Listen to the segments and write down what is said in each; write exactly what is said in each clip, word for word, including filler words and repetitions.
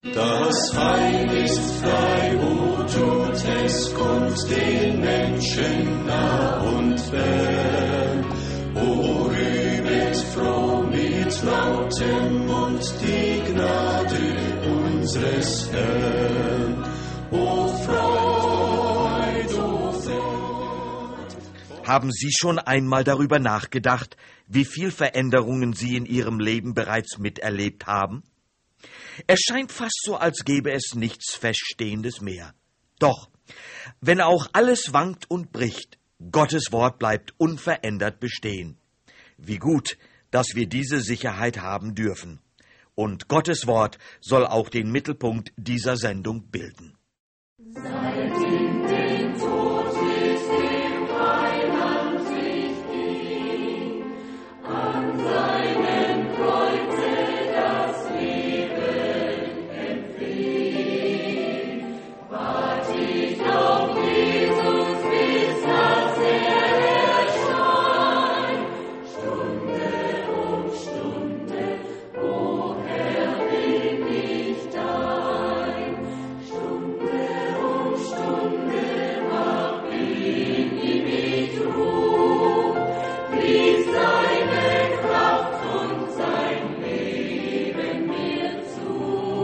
Das Heil ist frei, wo tut es, kommt den Menschen nah und fern. O rühmet froh mit lautem Mund die Gnade unseres Herrn. O Freud, o Freud. Haben Sie schon einmal darüber nachgedacht, wie viel Veränderungen Sie in Ihrem Leben bereits miterlebt haben? Es scheint fast so, als gäbe es nichts Feststehendes mehr. Doch, wenn auch alles wankt und bricht, Gottes Wort bleibt unverändert bestehen. Wie gut, dass wir diese Sicherheit haben dürfen. Und Gottes Wort soll auch den Mittelpunkt dieser Sendung bilden. Seit in den Tod mit dem Heiland ich ging, an seinem Kreuze das Leben empfing, wart ich auf Jesus, bis dass er erscheint. Stunde um Stunde, o Herr, bin ich dein. Stunde um Stunde mach in ihm ich Ruhe, fließt seine Kraft und sein Leben mir zu.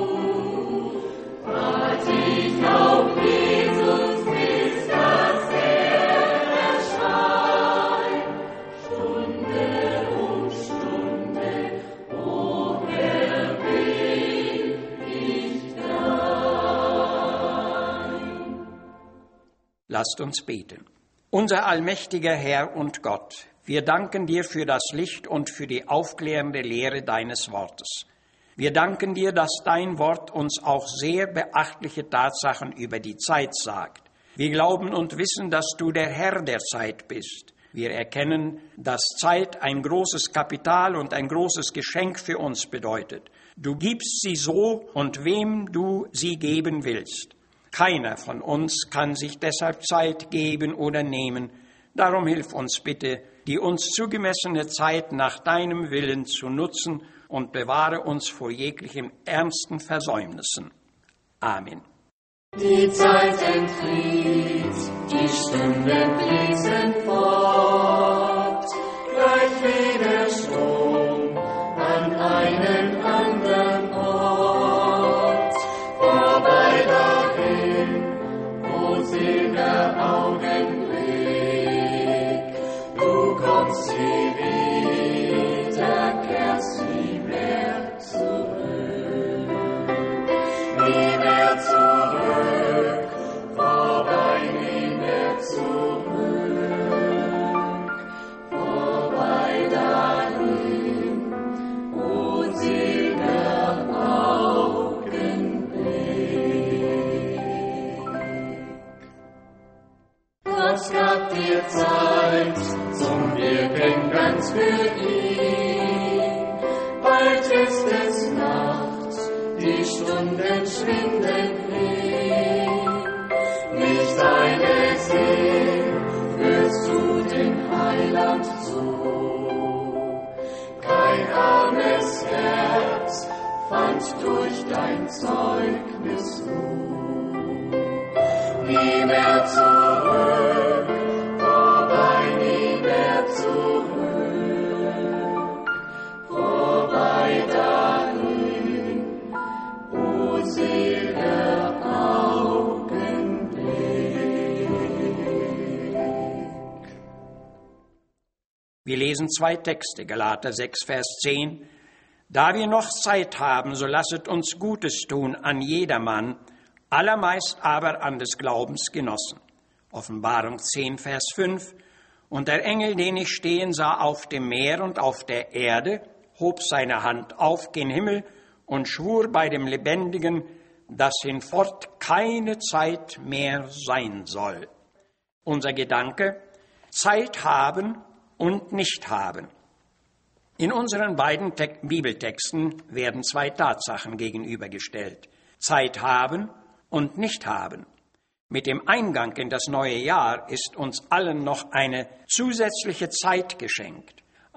Wart ich auf Jesus, bis dass er erscheint. Stunde um Stunde, o Herr, bin ich dein. Lasst uns beten. Unser allmächtiger Herr und Gott, wir danken dir für das Licht und für die aufklärende Lehre deines Wortes. Wir danken dir, dass dein Wort uns auch sehr beachtliche Tatsachen über die Zeit sagt. Wir glauben und wissen, dass du der Herr der Zeit bist. Wir erkennen, dass Zeit ein großes Kapital und ein großes Geschenk für uns bedeutet. Du gibst sie so und wem du sie geben willst. Keiner von uns kann sich deshalb Zeit geben oder nehmen. Darum hilf uns bitte, die uns zugemessene Zeit nach deinem Willen zu nutzen und bewahre uns vor jeglichen ernsten Versäumnissen. Amen. Die Zeit entflieht, die Stunden fließen fort, gleich wie der Strom an einen anderen Ort. Vorbei dahin, o seliger Augenblick, du kommst nie wieder, kehrst nie mehr zurück, nie mehr zurück, vorbei, nie mehr zurück, vorbei dahin, o seliger Augenblick. Gott gab dir Zeit zum Wirken ganz für ihn. Bald ist es Nacht, die Stunden schwinden hin. Nicht eine Seele führst du dem Heiland zu. Kein armes Herz fand durch dein Zeugnis Ruhe. Nie mehr zurück, vorbei, nie mehr zurück, vorbei dahin, o seliger Augenblick. Wir lesen zwei Texte, Galater sechs, Vers zehn. Da wir noch Zeit haben, so lasset uns Gutes tun an jedermann, allermeist aber an des Glaubens Genossen. Offenbarung zehn, Vers fünf. Und der Engel, den ich stehen sah auf dem Meer und auf der Erde, hob seine Hand auf gen Himmel und schwur bei dem Lebendigen, dass hinfort keine Zeit mehr sein soll. Unser Gedanke: Zeit haben und nicht haben. In unseren beiden Te- Bibeltexten werden zwei Tatsachen gegenübergestellt: Zeit haben und nicht haben. Mit dem Eingang in das neue Jahr ist uns allen noch eine zusätzliche Zeit geschenkt.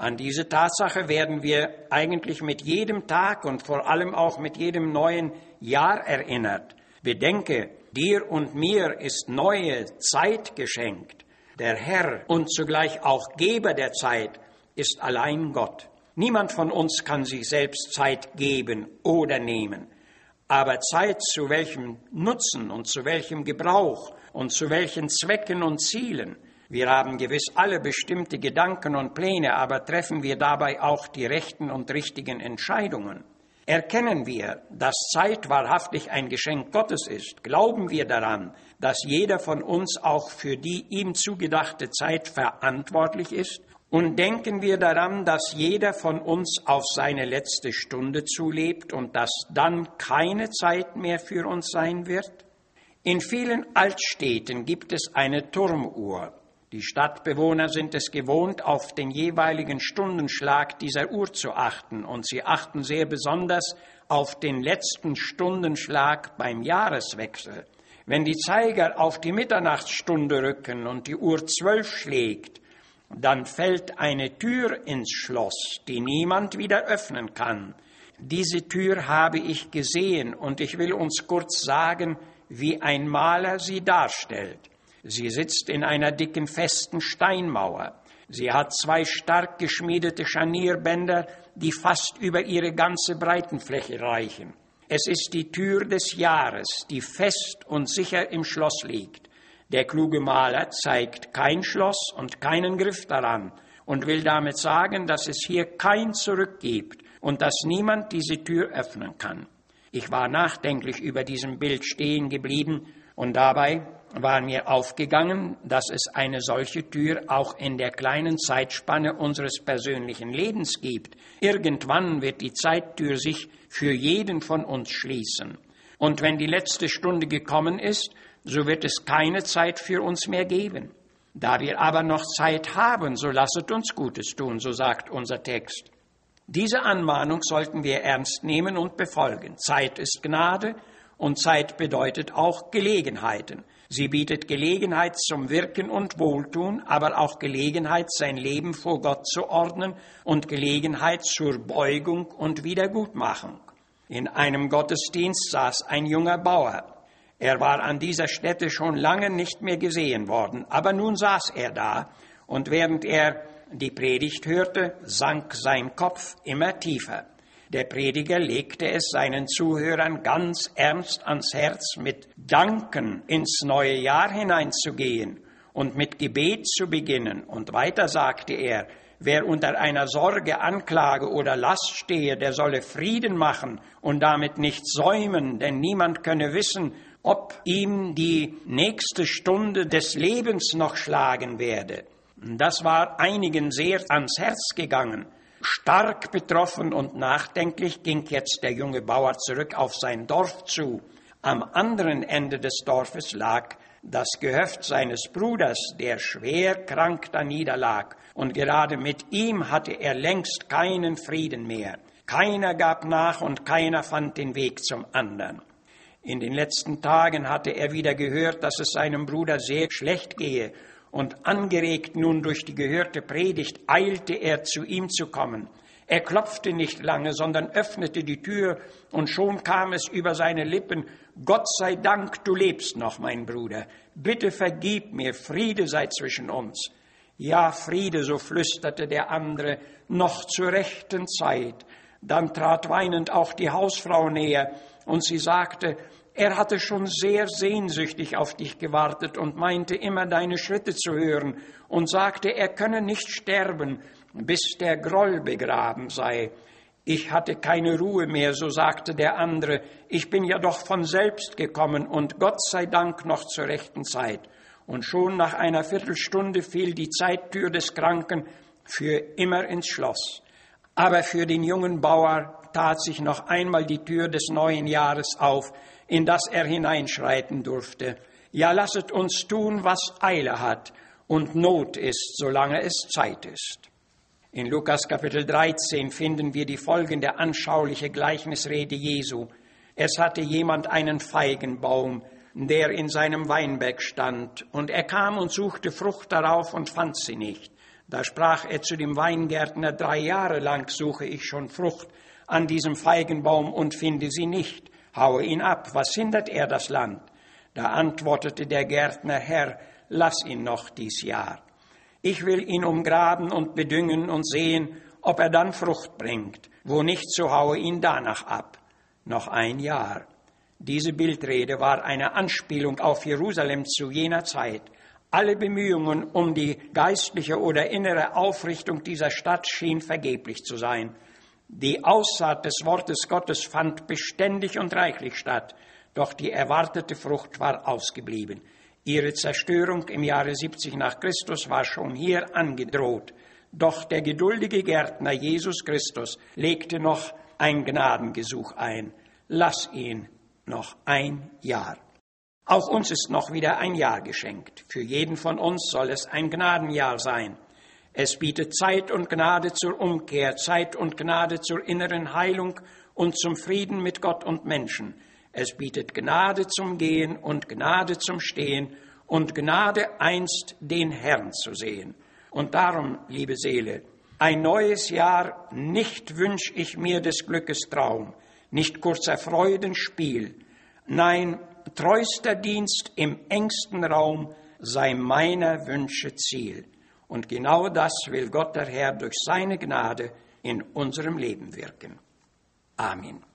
An diese Tatsache werden wir eigentlich mit jedem Tag und vor allem auch mit jedem neuen Jahr erinnert. Bedenke, dir und mir ist neue Zeit geschenkt. Der Herr und zugleich auch Geber der Zeit ist allein Gott. Niemand von uns kann sich selbst Zeit geben oder nehmen. Aber Zeit zu welchem Nutzen und zu welchem Gebrauch und zu welchen Zwecken und Zielen? Wir haben gewiss alle bestimmte Gedanken und Pläne, aber treffen wir dabei auch die rechten und richtigen Entscheidungen? Erkennen wir, dass Zeit wahrhaftig ein Geschenk Gottes ist? Glauben wir daran, dass jeder von uns auch für die ihm zugedachte Zeit verantwortlich ist? Und denken wir daran, dass jeder von uns auf seine letzte Stunde zulebt und dass dann keine Zeit mehr für uns sein wird? In vielen Altstädten gibt es eine Turmuhr. Die Stadtbewohner sind es gewohnt, auf den jeweiligen Stundenschlag dieser Uhr zu achten, und sie achten sehr besonders auf den letzten Stundenschlag beim Jahreswechsel. Wenn die Zeiger auf die Mitternachtsstunde rücken und die Uhr zwölf schlägt, dann fällt eine Tür ins Schloss, die niemand wieder öffnen kann. Diese Tür habe ich gesehen, und ich will uns kurz sagen, wie ein Maler sie darstellt. Sie sitzt in einer dicken, festen Steinmauer. Sie hat zwei stark geschmiedete Scharnierbänder, die fast über ihre ganze Breitenfläche reichen. Es ist die Tür des Jahres, die fest und sicher im Schloss liegt. Der kluge Maler zeigt kein Schloss und keinen Griff daran und will damit sagen, dass es hier kein Zurück gibt und dass niemand diese Tür öffnen kann. Ich war nachdenklich über diesem Bild stehen geblieben, und dabei war mir aufgegangen, dass es eine solche Tür auch in der kleinen Zeitspanne unseres persönlichen Lebens gibt. Irgendwann wird die Zeittür sich für jeden von uns schließen. Und wenn die letzte Stunde gekommen ist, so wird es keine Zeit für uns mehr geben. Da wir aber noch Zeit haben, so lasset uns Gutes tun, so sagt unser Text. Diese Anmahnung sollten wir ernst nehmen und befolgen. Zeit ist Gnade, und Zeit bedeutet auch Gelegenheiten. Sie bietet Gelegenheit zum Wirken und Wohltun, aber auch Gelegenheit, sein Leben vor Gott zu ordnen und Gelegenheit zur Beugung und Wiedergutmachung. In einem Gottesdienst saß ein junger Bauer. Er war an dieser Stätte schon lange nicht mehr gesehen worden, aber nun saß er da, und während er die Predigt hörte, sank sein Kopf immer tiefer. Der Prediger legte es seinen Zuhörern ganz ernst ans Herz, mit Danken ins neue Jahr hineinzugehen und mit Gebet zu beginnen. Und weiter sagte er, wer unter einer Sorge, Anklage oder Last stehe, der solle Frieden machen und damit nicht säumen, denn niemand könne wissen, ob ihm die nächste Stunde des Lebens noch schlagen werde. Das war einigen sehr ans Herz gegangen. Stark betroffen und nachdenklich ging jetzt der junge Bauer zurück auf sein Dorf zu. Am anderen Ende des Dorfes lag das Gehöft seines Bruders, der schwer krank da niederlag, und gerade mit ihm hatte er längst keinen Frieden mehr. Keiner gab nach und keiner fand den Weg zum anderen. In den letzten Tagen hatte er wieder gehört, dass es seinem Bruder sehr schlecht gehe, und angeregt nun durch die gehörte Predigt eilte er, zu ihm zu kommen. Er klopfte nicht lange, sondern öffnete die Tür, und schon kam es über seine Lippen: Gott sei Dank, du lebst noch, mein Bruder. Bitte vergib mir, Friede sei zwischen uns. Ja, Friede, so flüsterte der andere, noch zur rechten Zeit. Dann trat weinend auch die Hausfrau näher, und sie sagte, er hatte schon sehr sehnsüchtig auf dich gewartet und meinte immer, deine Schritte zu hören, und sagte, er könne nicht sterben, bis der Groll begraben sei. Ich hatte keine Ruhe mehr, so sagte der andere, ich bin ja doch von selbst gekommen und Gott sei Dank noch zur rechten Zeit. Und schon nach einer Viertelstunde fiel die Zeittür des Kranken für immer ins Schloss. Aber für den jungen Bauer tat sich noch einmal die Tür des neuen Jahres auf, in das er hineinschreiten durfte. Ja, lasset uns tun, was Eile hat und Not ist, solange es Zeit ist. In Lukas Kapitel dreizehn finden wir die folgende anschauliche Gleichnisrede Jesu. Es hatte jemand einen Feigenbaum, der in seinem Weinberg stand, und er kam und suchte Frucht darauf und fand sie nicht. Da sprach er zu dem Weingärtner, drei Jahre lang suche ich schon Frucht an diesem Feigenbaum und finde sie nicht. Haue ihn ab, was hindert er das Land? Da antwortete der Gärtner, Herr, lass ihn noch dies Jahr. Ich will ihn umgraben und bedüngen und sehen, ob er dann Frucht bringt. Wo nicht, so haue ihn danach ab. Noch ein Jahr. Diese Bildrede war eine Anspielung auf Jerusalem zu jener Zeit. Alle Bemühungen um die geistliche oder innere Aufrichtung dieser Stadt schien vergeblich zu sein. Die Aussaat des Wortes Gottes fand beständig und reichlich statt, doch die erwartete Frucht war ausgeblieben. Ihre Zerstörung im Jahre siebzig nach Christus war schon hier angedroht. Doch der geduldige Gärtner Jesus Christus legte noch ein Gnadengesuch ein. Lass ihn noch ein Jahr. Auch uns ist noch wieder ein Jahr geschenkt. Für jeden von uns soll es ein Gnadenjahr sein. Es bietet Zeit und Gnade zur Umkehr, Zeit und Gnade zur inneren Heilung und zum Frieden mit Gott und Menschen. Es bietet Gnade zum Gehen und Gnade zum Stehen und Gnade, einst den Herrn zu sehen. Und darum, liebe Seele, ein neues Jahr, nicht wünsch ich mir des Glückes Traum, nicht kurzer Freuden Spiel, nein, treuster Dienst im engsten Raum sei meiner Wünsche Ziel. Und genau das will Gott der Herr durch seine Gnade in unserem Leben wirken. Amen.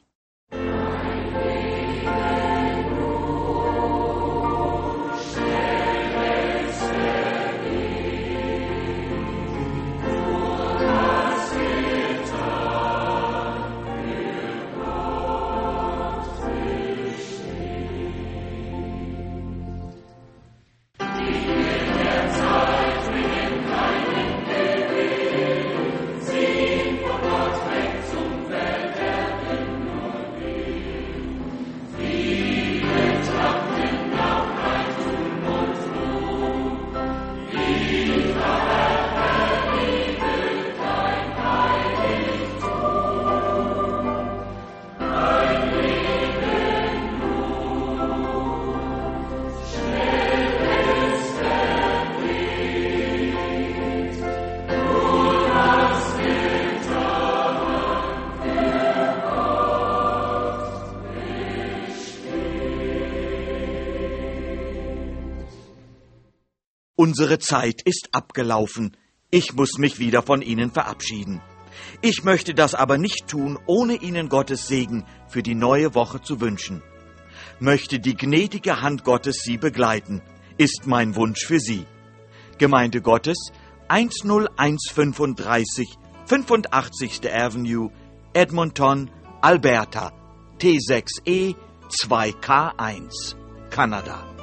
Unsere Zeit ist abgelaufen. Ich muss mich wieder von Ihnen verabschieden. Ich möchte das aber nicht tun, ohne Ihnen Gottes Segen für die neue Woche zu wünschen. Möchte die gnädige Hand Gottes Sie begleiten, ist mein Wunsch für Sie. Gemeinde Gottes, eins null eins fünfunddreißig fünfundachtzigste Avenue, Edmonton, Alberta, T sechs E zwei K eins, Kanada.